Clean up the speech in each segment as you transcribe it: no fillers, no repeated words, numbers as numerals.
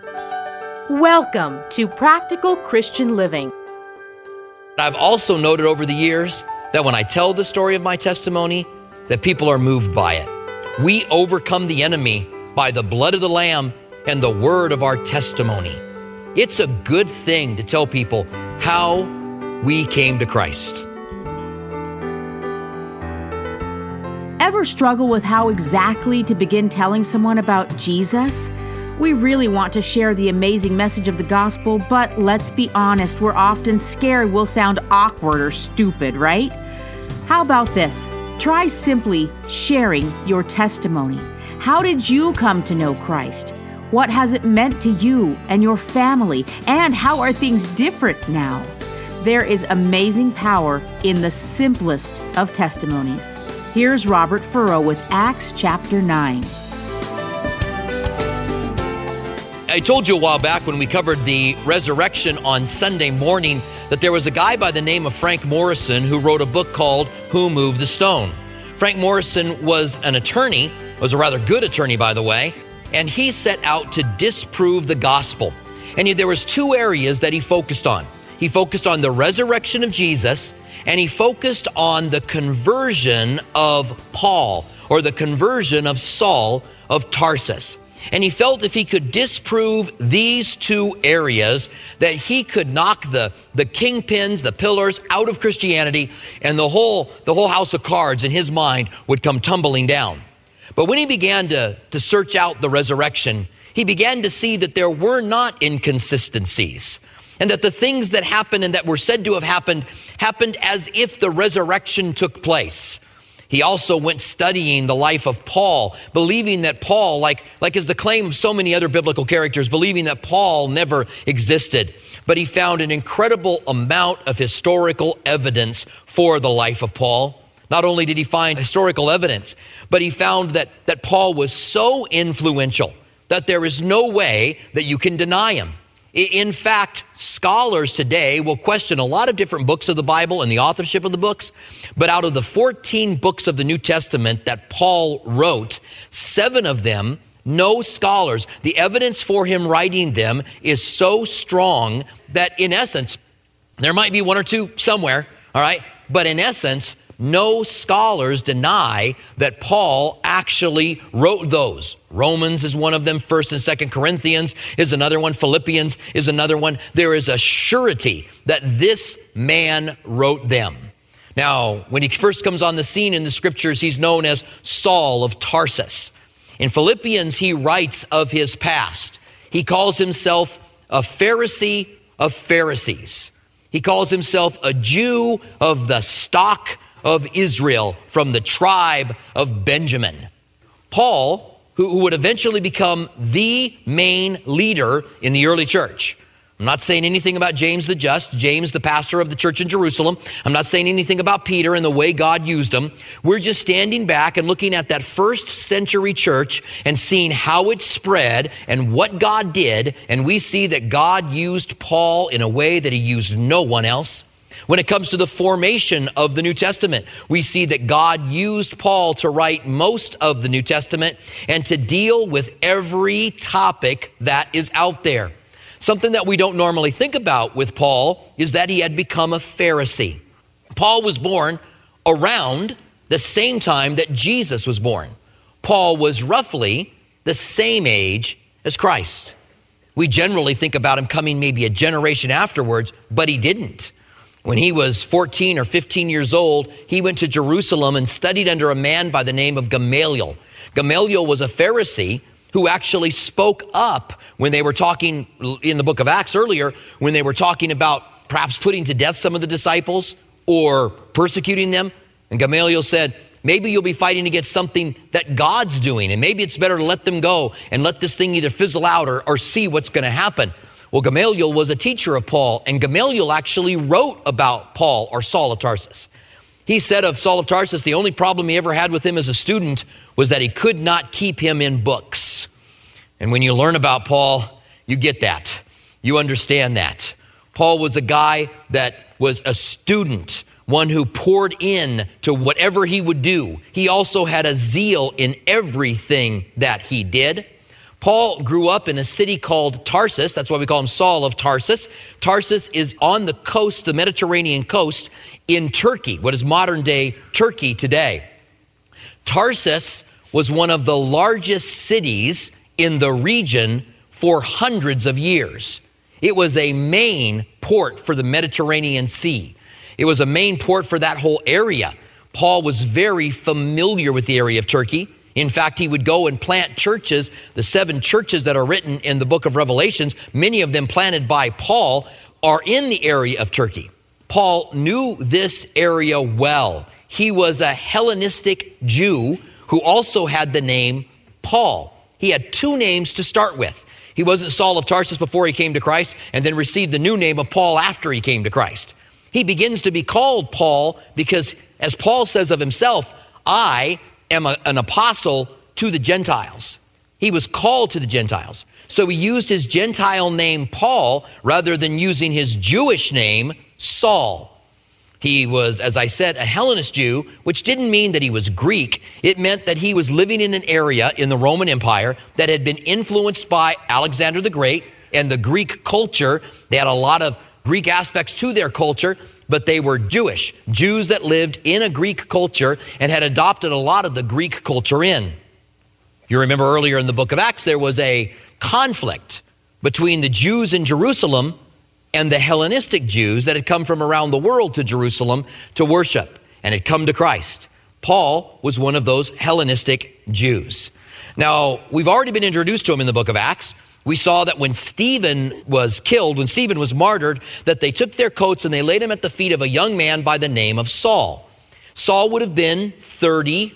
Welcome to Practical Christian Living. I've also noted over the years that when I tell the story of my testimony, that people are moved by it. We overcome the enemy by the blood of the Lamb and the word of our testimony. It's a good thing to tell people how we came to Christ. Ever struggle with how exactly to begin telling someone about Jesus? We really want to share the amazing message of the gospel, but let's be honest, we're often scared we'll sound awkward or stupid, right? How about this? Try simply sharing your testimony. How did you come to know Christ? What has it meant to you and your family? And how are things different now? There is amazing power in the simplest of testimonies. Here's Robert Furrow with Acts chapter 9. I told you a while back when we covered the resurrection on Sunday morning that there was a guy by the name of Frank Morison who wrote a book called Who Moved the Stone. Frank Morison was an attorney, was a rather good attorney, by the way, and he set out to disprove the gospel. And there was two areas that he focused on. He focused on the resurrection of Jesus, and he focused on the conversion of Paul, or the conversion of Saul of Tarsus. And he felt if he could disprove these two areas, that he could knock the kingpins, the pillars out of Christianity, and the whole house of cards in his mind would come tumbling down. But when he began to search out the resurrection, he began to see that there were not inconsistencies, and that the things that happened and that were said to have happened as if the resurrection took place. He also went studying the life of Paul, believing that Paul, like is the claim of so many other biblical characters, believing that Paul never existed. But he found an incredible amount of historical evidence for the life of Paul. Not only did he find historical evidence, but he found that Paul was so influential that there is no way that you can deny him. In fact, scholars today will question a lot of different books of the Bible and the authorship of the books, but out of the 14 books of the New Testament that Paul wrote, 7 of them, no scholars, the evidence for him writing them is so strong that in essence, there might be one or two somewhere, all right, but in essence, no scholars deny that Paul actually wrote those. Romans is one of them. 1st and 2nd Corinthians is another one. Philippians is another one. There is a surety that this man wrote them. Now, when he first comes on the scene in the scriptures, he's known as Saul of Tarsus. In Philippians, he writes of his past. He calls himself a Pharisee of Pharisees. He calls himself a Jew of the stock of Israel, from the tribe of Benjamin. Paul, who would eventually become the main leader in the early church. I'm not saying anything about James the Just, James the pastor of the church in Jerusalem. I'm not saying anything about Peter and the way God used him. We're just standing back and looking at that first century church and seeing how it spread and what God did. And we see that God used Paul in a way that he used no one else. When it comes to the formation of the New Testament, we see that God used Paul to write most of the New Testament and to deal with every topic that is out there. Something that we don't normally think about with Paul is that he had become a Pharisee. Paul was born around the same time that Jesus was born. Paul was roughly the same age as Christ. We generally think about him coming maybe a generation afterwards, but he didn't. When he was 14 or 15 years old, he went to Jerusalem and studied under a man by the name of Gamaliel. Gamaliel was a Pharisee who actually spoke up when they were talking in the book of Acts earlier, when they were talking about perhaps putting to death some of the disciples or persecuting them. And Gamaliel said, maybe you'll be fighting against something that God's doing, and maybe it's better to let them go and let this thing either fizzle out or see what's going to happen. Well, Gamaliel was a teacher of Paul, and Gamaliel actually wrote about Paul, or Saul of Tarsus. He said of Saul of Tarsus, the only problem he ever had with him as a student was that he could not keep him in books. And when you learn about Paul, you get that. You understand that. Paul was a guy that was a student, one who poured in to whatever he would do. He also had a zeal in everything that he did. Paul grew up in a city called Tarsus. That's why we call him Saul of Tarsus. Tarsus is on the coast, the Mediterranean coast in Turkey, what is modern day Turkey today. Tarsus was one of the largest cities in the region for hundreds of years. It was a main port for the Mediterranean Sea. It was a main port for that whole area. Paul was very familiar with the area of Turkey. In fact, he would go and plant churches. The 7 churches that are written in the book of Revelations, many of them planted by Paul, are in the area of Turkey. Paul knew this area well. He was a Hellenistic Jew who also had the name Paul. He had 2 names to start with. He wasn't Saul of Tarsus before he came to Christ and then received the new name of Paul after he came to Christ. He begins to be called Paul because, as Paul says of himself, I am an apostle to the Gentiles. He was called to the Gentiles. So he used his Gentile name Paul rather than using his Jewish name Saul. He was, as I said, a Hellenist Jew, which didn't mean that he was Greek. It meant that he was living in an area in the Roman Empire that had been influenced by Alexander the Great and the Greek culture. They had a lot of Greek aspects to their culture, but they were Jewish. Jews that lived in a Greek culture and had adopted a lot of the Greek culture in. You remember earlier in the book of Acts, there was a conflict between the Jews in Jerusalem and the Hellenistic Jews that had come from around the world to Jerusalem to worship and had come to Christ. Paul was one of those Hellenistic Jews. Now, we've already been introduced to him in the book of Acts. We saw that when Stephen was killed, when Stephen was martyred, that they took their coats and they laid him at the feet of a young man by the name of Saul. Saul would have been 30,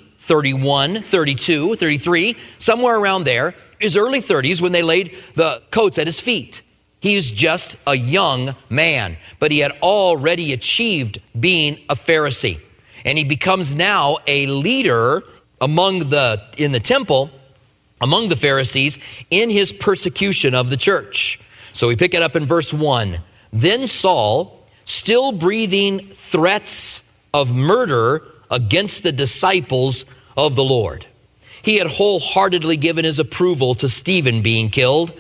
31, 32, 33, somewhere around there, his early 30s when they laid the coats at his feet. He's just a young man, but he had already achieved being a Pharisee. And he becomes now a leader in the temple, among the Pharisees, in his persecution of the church. So we pick it up in verse 1. Then Saul, still breathing threats of murder against the disciples of the Lord. He had wholeheartedly given his approval to Stephen being killed.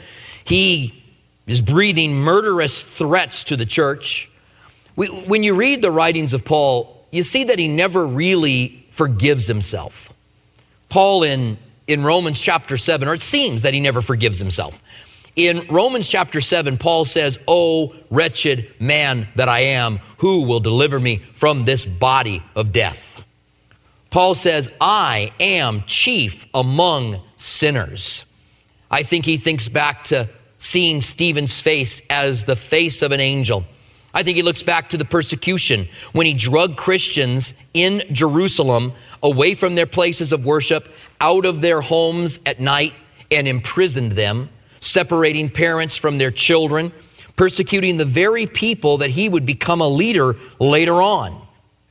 He is breathing murderous threats to the church. When you read the writings of Paul, you see that he never really forgives himself. Paul in Romans chapter 7, or it seems that he never forgives himself. In Romans chapter 7, Paul says, "O wretched man that I am, who will deliver me from this body of death?" Paul says, "I am chief among sinners." I think he thinks back to seeing Stephen's face as the face of an angel. I think he looks back to the persecution when he drugged Christians in Jerusalem away from their places of worship, out of their homes at night, and imprisoned them, separating parents from their children, persecuting the very people that he would become a leader later on.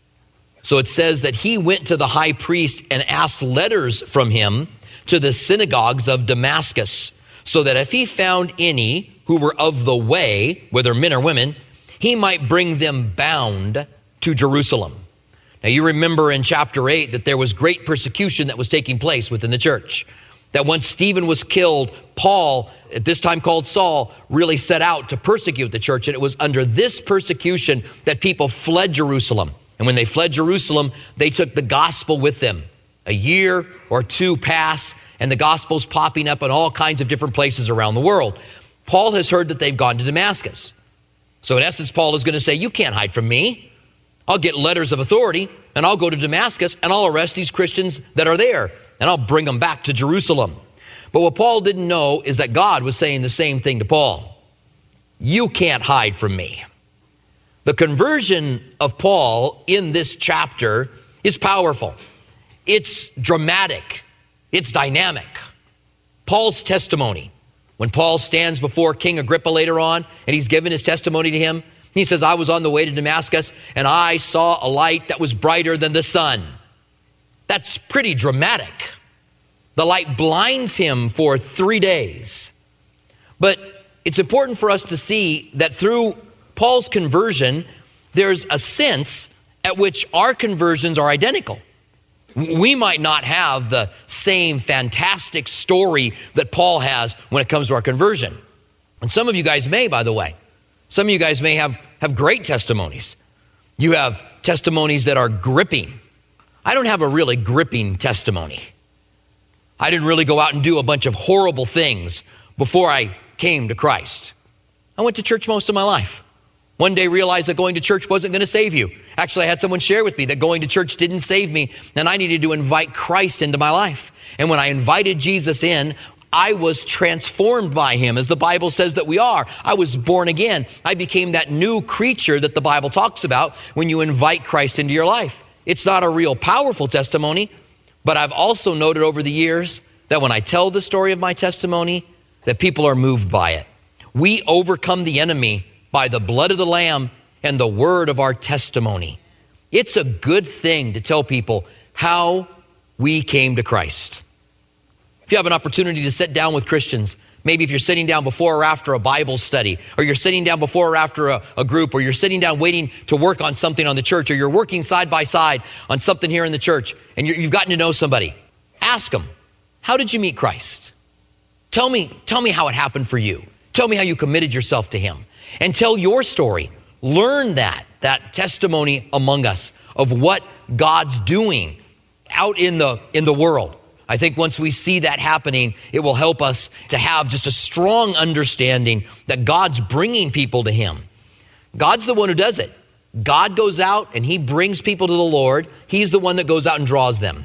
So it says that he went to the high priest and asked letters from him to the synagogues of Damascus, so that if he found any who were of the way, whether men or women, he might bring them bound to Jerusalem. Now you remember in chapter 8 that there was great persecution that was taking place within the church. That once Stephen was killed, Paul, at this time called Saul, really set out to persecute the church. And it was under this persecution that people fled Jerusalem. And when they fled Jerusalem, they took the gospel with them. A year or two pass, and the gospel's popping up in all kinds of different places around the world. Paul has heard that they've gone to Damascus. So in essence, Paul is going to say, you can't hide from me. I'll get letters of authority, and I'll go to Damascus, and I'll arrest these Christians that are there, and I'll bring them back to Jerusalem. But what Paul didn't know is that God was saying the same thing to Paul. You can't hide from me. The conversion of Paul in this chapter is powerful. It's dramatic. It's dynamic. Paul's testimony, when Paul stands before King Agrippa later on, and he's given his testimony to him, he says, I was on the way to Damascus, and I saw a light that was brighter than the sun. That's pretty dramatic. The light blinds him for 3 days. But it's important for us to see that through Paul's conversion, there's a sense at which our conversions are identical. We might not have the same fantastic story that Paul has when it comes to our conversion. And some of you guys may, by the way. Some of you guys may have great testimonies. You have testimonies that are gripping. I don't have a really gripping testimony. I didn't really go out and do a bunch of horrible things before I came to Christ. I went to church most of my life. One day realized that going to church wasn't going to save you. Actually, I had someone share with me that going to church didn't save me, and I needed to invite Christ into my life. And when I invited Jesus in, I was transformed by him, as the Bible says that we are. I was born again. I became that new creature that the Bible talks about when you invite Christ into your life. It's not a real powerful testimony, but I've also noted over the years that when I tell the story of my testimony, that people are moved by it. We overcome the enemy by the blood of the Lamb and the word of our testimony. It's a good thing to tell people how we came to Christ. If you have an opportunity to sit down with Christians, maybe if you're sitting down before or after a Bible study, or you're sitting down before or after a group, or you're sitting down waiting to work on something on the church, or you're working side by side on something here in the church, and you've gotten to know somebody, ask them, how did you meet Christ? Tell me how it happened for you. Tell me how you committed yourself to him. And tell your story. Learn that testimony among us of what God's doing out in the world. I think once we see that happening, it will help us to have just a strong understanding that God's bringing people to him. God's the one who does it. God goes out and he brings people to the Lord. He's the one that goes out and draws them.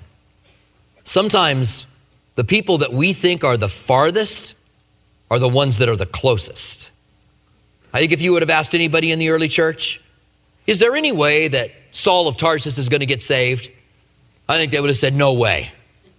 Sometimes the people that we think are the farthest are the ones that are the closest. I think if you would have asked anybody in the early church, is there any way that Saul of Tarsus is going to get saved? I think they would have said, no way.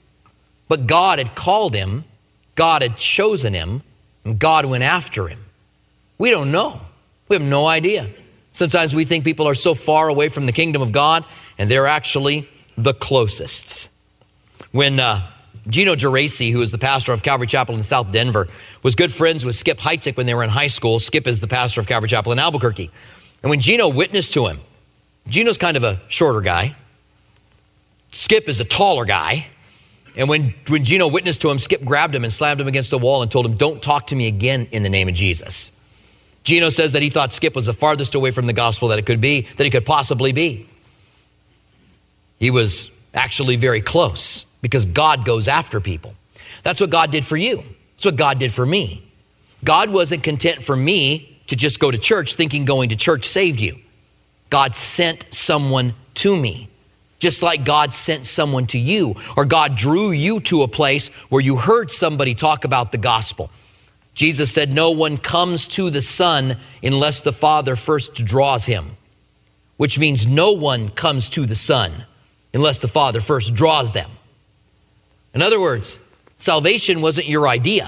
But God had called him, God had chosen him, and God went after him. We don't know. We have no idea. Sometimes we think people are so far away from the kingdom of God, and they're actually the closest. When Gino Geraci, who is the pastor of Calvary Chapel in South Denver, was good friends with Skip Heitzig when they were in high school. Skip is the pastor of Calvary Chapel in Albuquerque. And when Gino witnessed to him, Gino's kind of a shorter guy. Skip is a taller guy. And when Gino witnessed to him, Skip grabbed him and slammed him against the wall and told him, don't talk to me again in the name of Jesus. Gino says that he thought Skip was the farthest away from the gospel that he could possibly be. He was actually very close because God goes after people. That's what God did for you. That's what God did for me. God wasn't content for me to just go to church thinking going to church saved you. God sent someone to me. Just like God sent someone to you, or God drew you to a place where you heard somebody talk about the gospel. Jesus said, no one comes to the Son unless the Father first draws him, which means no one comes to the Son unless the Father first draws them. In other words, salvation wasn't your idea.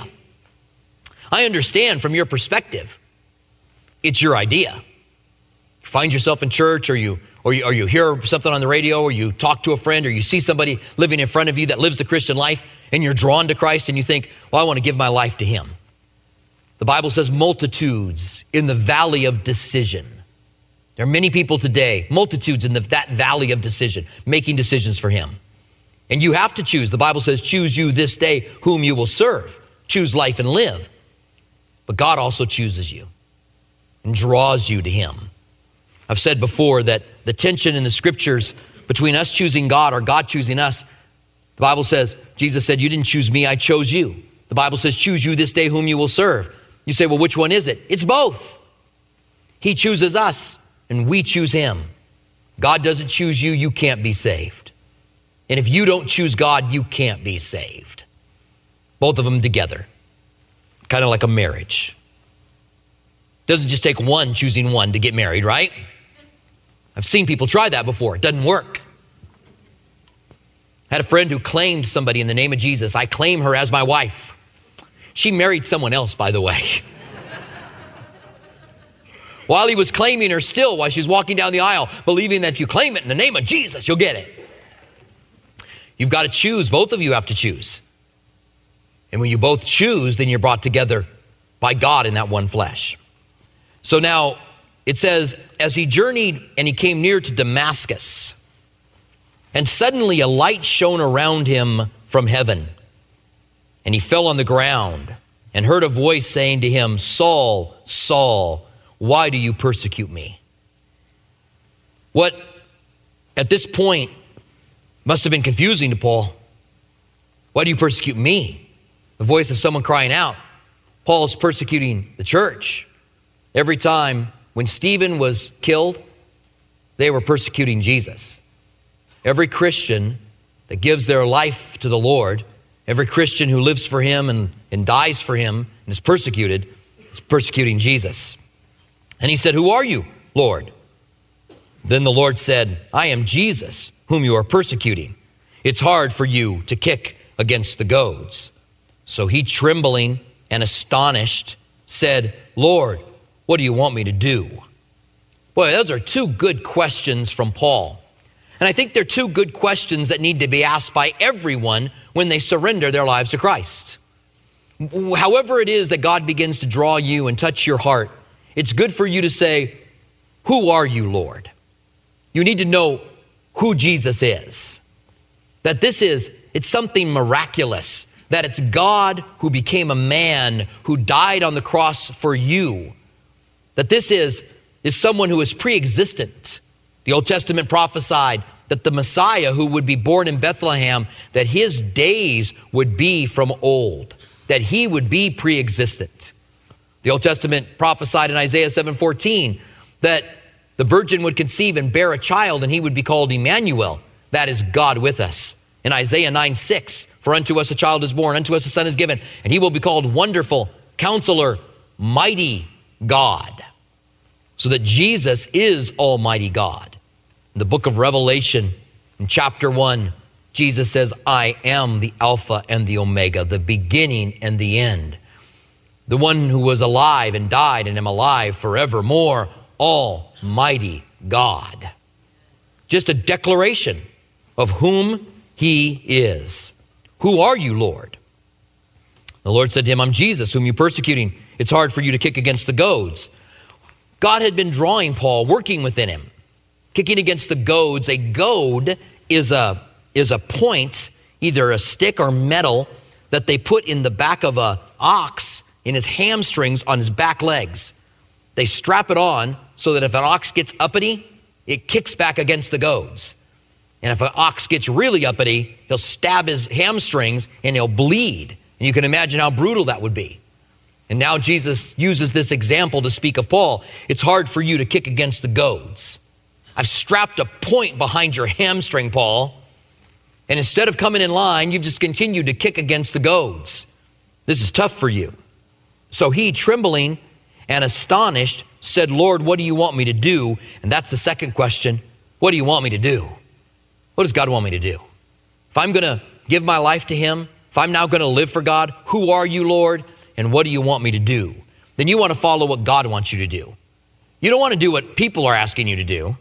I understand from your perspective, it's your idea. You find yourself in church, or you hear something on the radio, or you talk to a friend, or you see somebody living in front of you that lives the Christian life, and you're drawn to Christ, and you think, well, I want to give my life to him. The Bible says multitudes in the valley of decision. There are many people today, multitudes in that valley of decision, making decisions for him. And you have to choose. The Bible says, choose you this day whom you will serve. Choose life and live. But God also chooses you and draws you to him. I've said before that the tension in the scriptures between us choosing God or God choosing us, the Bible says, Jesus said, you didn't choose me, I chose you. The Bible says, choose you this day whom you will serve. You say, well, which one is it? It's both. He chooses us and we choose him. God doesn't choose you, you can't be saved. And if you don't choose God, you can't be saved. Both of them together, kind of like a marriage. Doesn't just take one choosing one to get married, right? I've seen people try that before. It doesn't work. I had a friend who claimed somebody in the name of Jesus. I claim her as my wife. She married someone else, by the way. While he was claiming her still, while she's walking down the aisle, believing that if you claim it in the name of Jesus, you'll get it. You've got to choose. Both of you have to choose. And when you both choose, then you're brought together by God in that one flesh. So now it says, as he journeyed and he came near to Damascus. And suddenly a light shone around him from heaven. And he fell on the ground and heard a voice saying to him, Saul, Saul, why do you persecute me? What at this point must have been confusing to Paul. Why do you persecute me? The voice of someone crying out. Paul is persecuting the church. Every time when Stephen was killed, they were persecuting Jesus. Every Christian that gives their life to the Lord, every Christian who lives for him and dies for him and is persecuting Jesus. And he said, who are you, Lord? Then the Lord said, I am Jesus, whom you are persecuting. It's hard for you to kick against the goads. So he, trembling and astonished, said, Lord, what do you want me to do? Boy, those are two good questions from Paul. And I think they're two good questions that need to be asked by everyone when they surrender their lives to Christ. However it is that God begins to draw you and touch your heart, it's good for you to say, who are you, Lord? You need to know who Jesus is. That it's something miraculous. That it's God who became a man who died on the cross for you. That this is someone who is pre-existent. The Old Testament prophesied that the Messiah who would be born in Bethlehem, that his days would be from old, that he would be pre-existent. The Old Testament prophesied in Isaiah 7:14 that the virgin would conceive and bear a child and he would be called Emmanuel. That is God with us. In Isaiah 9:6, for unto us a child is born, unto us a son is given, and he will be called Wonderful, Counselor, Mighty God. So that Jesus is Almighty God. In the book of Revelation, in chapter 1, Jesus says, I am the Alpha and the Omega, the beginning and the end. The one who was alive and died and am alive forevermore, Almighty God. Just a declaration of whom he is. Who are you, Lord? The Lord said to him, I'm Jesus, whom you're persecuting. It's hard for you to kick against the goads. God had been drawing Paul, working within him, kicking against the goads. A goad is a point, either a stick or metal, that they put in the back of an ox in his hamstrings on his back legs. They strap it on so that if an ox gets uppity, it kicks back against the goads. And if an ox gets really uppity, he'll stab his hamstrings and he'll bleed. And you can imagine how brutal that would be. And now Jesus uses this example to speak of Paul. It's hard for you to kick against the goads. I've strapped a point behind your hamstring, Paul. And instead of coming in line, you've just continued to kick against the goads. This is tough for you. So he, trembling and astonished, said, Lord, what do you want me to do? And that's the second question. What do you want me to do? What does God want me to do? If I'm going to give my life to him, if I'm now going to live for God, who are you, Lord? And what do you want me to do? Then you want to follow what God wants you to do. You don't want to do what people are asking you to do.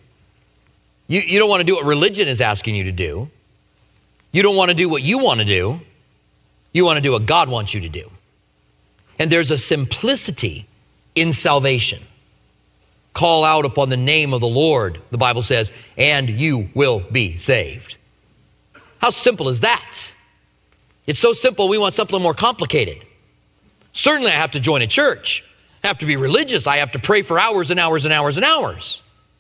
You don't want to do what religion is asking you to do. You don't want to do what you want to do. You want to do what God wants you to do. And there's a simplicity in salvation. Call out upon the name of the Lord, the Bible says, and you will be saved. How simple is that? It's so simple, we want something more complicated. Certainly I have to join a church. I have to be religious. I have to pray for hours and hours and hours and hours.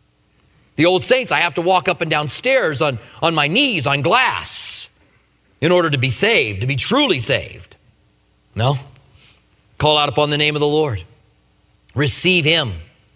The old saints, I have to walk up and down stairs on my knees on glass in order to be saved, to be truly saved. No. Call out upon the name of the Lord. Receive him.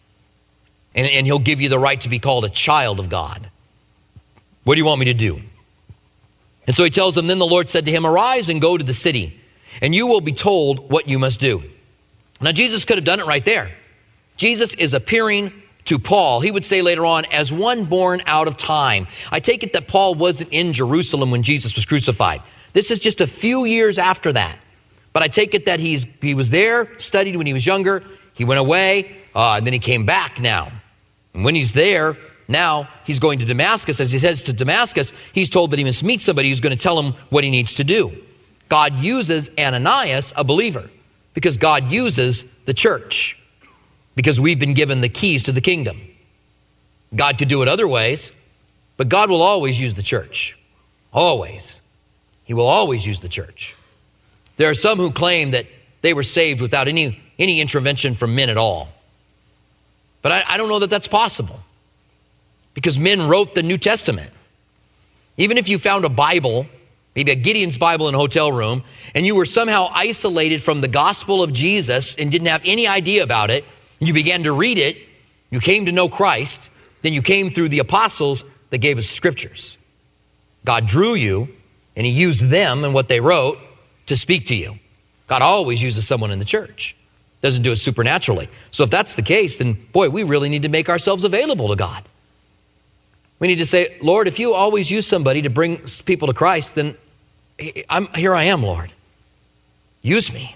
And he'll give you the right to be called a child of God. What do you want me to do? And so he tells them, then the Lord said to him, arise and go to the city, and you will be told what you must do. Now, Jesus could have done it right there. Jesus is appearing to Paul. He would say later on, as one born out of time. I take it that Paul wasn't in Jerusalem when Jesus was crucified. This is just a few years after that. But I take it that he was there, studied when he was younger. He went away, and then he came back now. And when he's there, now he's going to Damascus. As he heads to Damascus, he's told that he must meet somebody who's going to tell him what he needs to do. God uses Ananias, a believer, because God uses the church, because we've been given the keys to the kingdom. God could do it other ways. But God will always use the church. Always. He will always use the church. There are some who claim that they were saved without any intervention from men at all. But I don't know that that's possible, because men wrote the New Testament. Even if you found a Bible, maybe a Gideon's Bible in a hotel room, and you were somehow isolated from the gospel of Jesus and didn't have any idea about it, and you began to read it, you came to know Christ, then you came through the apostles that gave us scriptures. God drew you, and he used them and what they wrote to speak to you. God always uses someone in the church. Doesn't do it supernaturally. So if that's the case, then boy, we really need to make ourselves available to God. We need to say, Lord, if you always use somebody to bring people to Christ, then here I am, Lord. Use me.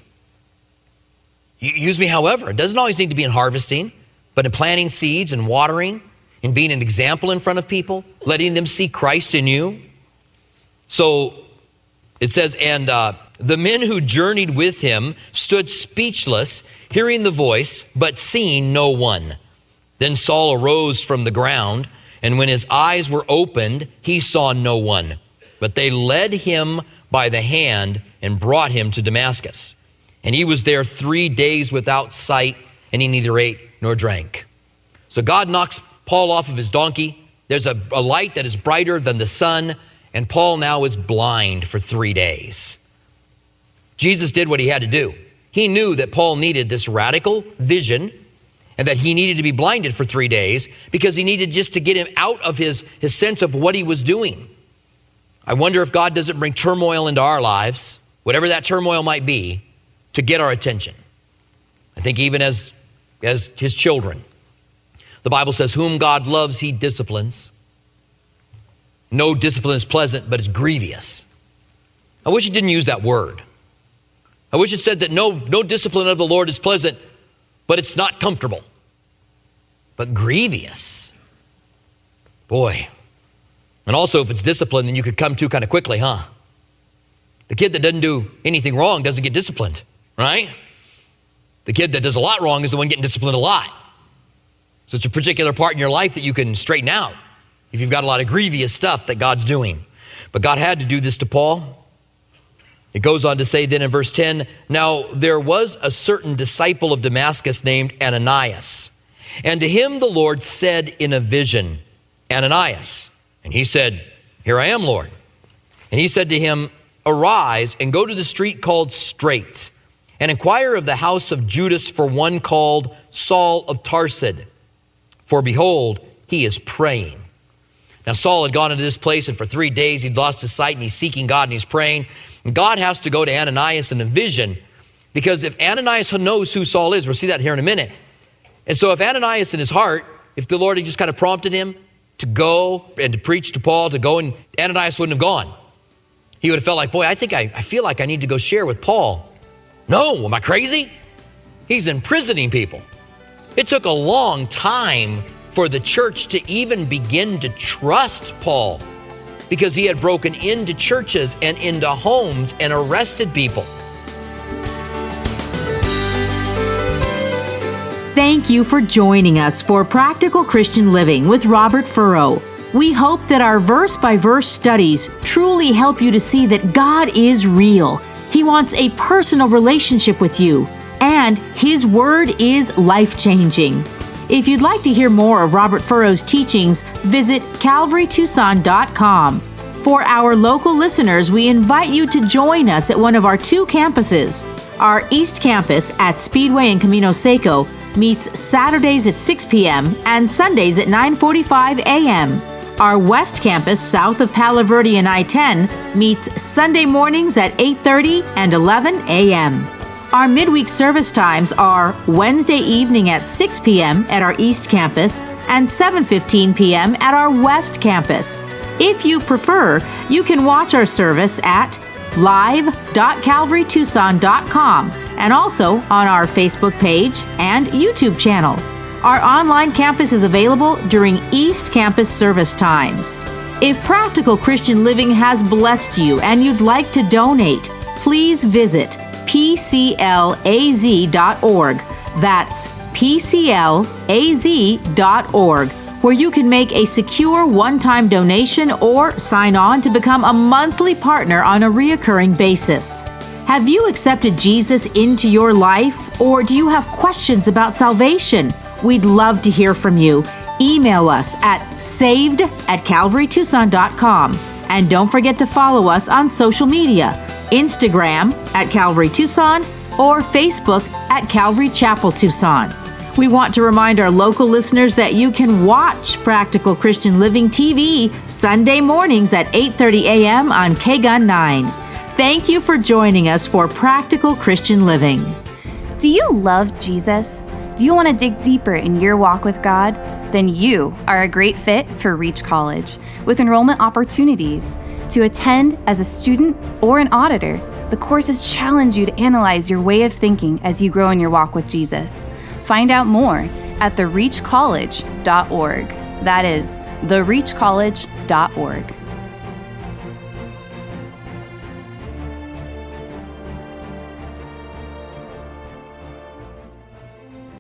Use me however. It doesn't always need to be in harvesting, but in planting seeds and watering and being an example in front of people, letting them see Christ in you. So it says, and the men who journeyed with him stood speechless, hearing the voice, but seeing no one. Then Saul arose from the ground, and when his eyes were opened, he saw no one. But they led him by the hand and brought him to Damascus. And he was there 3 days without sight, and he neither ate nor drank. So God knocks Paul off of his donkey. There's a light that is brighter than the sun, and Paul now is blind for 3 days. Jesus did what he had to do. He knew that Paul needed this radical vision and that he needed to be blinded for 3 days because he needed just to get him out of his sense of what he was doing. I wonder if God doesn't bring turmoil into our lives, whatever that turmoil might be, to get our attention. I think even as his children, the Bible says, whom God loves, he disciplines. No discipline is pleasant, but it's grievous. I wish it didn't use that word. I wish it said that no discipline of the Lord is pleasant, but it's not comfortable. But grievous. Boy. And also, if it's discipline, then you could come to kind of quickly, huh? The kid that doesn't do anything wrong doesn't get disciplined, right? The kid that does a lot wrong is the one getting disciplined a lot. So it's a particular part in your life that you can straighten out if you've got a lot of grievous stuff that God's doing. But God had to do this to Paul. It goes on to say then in verse 10, now there was a certain disciple of Damascus named Ananias. And to him the Lord said in a vision, Ananias. And he said, here I am, Lord. And he said to him, arise and go to the street called Straight, and inquire of the house of Judas for one called Saul of Tarsus. For behold, he is praying. Now Saul had gone into this place, and for 3 days he'd lost his sight, and he's seeking God, and he's praying. And God has to go to Ananias in a vision, because if Ananias knows who Saul is, we'll see that here in a minute. And so if Ananias in his heart, if the Lord had just kind of prompted him to go and to preach to Paul, to go, and Ananias wouldn't have gone. He would have felt like, boy, I feel like I need to go share with Paul. No, am I crazy? He's imprisoning people. It took a long time for the church to even begin to trust Paul, because he had broken into churches and into homes and arrested people. Thank you for joining us for Practical Christian Living with Robert Furrow. We hope that our verse-by-verse studies truly help you to see that God is real. He wants a personal relationship with you, and His Word is life-changing. If you'd like to hear more of Robert Furrow's teachings, visit CalvaryTucson.com. For our local listeners, we invite you to join us at one of our 2 campuses. Our East Campus at Speedway in Camino Seco meets Saturdays at 6 p.m. and Sundays at 9:45 a.m. Our West Campus, south of Palo Verde and I-10, meets Sunday mornings at 8:30 and 11 a.m. Our midweek service times are Wednesday evening at 6 p.m. at our East Campus and 7:15 p.m. at our West Campus. If you prefer, you can watch our service at live.calvarytucson.com and also on our Facebook page and YouTube channel. Our online campus is available during East Campus service times. If Practical Christian Living has blessed you and you'd like to donate, please visit PCLAZ.org. That's PCLAZ.org. where you can make a secure one-time donation or sign on to become a monthly partner on a reoccurring basis. Have you accepted Jesus into your life, or do you have questions about salvation? We'd love to hear from you. Email us at saved@calvarytucson.com. And don't forget to follow us on social media, Instagram at Calvary Tucson or Facebook at Calvary Chapel Tucson. We want to remind our local listeners that you can watch Practical Christian Living TV Sunday mornings at 8:30 a.m. on KGUN 9. Thank you for joining us for Practical Christian Living. Do you love Jesus? Do you want to dig deeper in your walk with God? Then you are a great fit for Reach College, with enrollment opportunities. To attend as a student or an auditor, the courses challenge you to analyze your way of thinking as you grow in your walk with Jesus. Find out more at thereachcollege.org. That is, thereachcollege.org.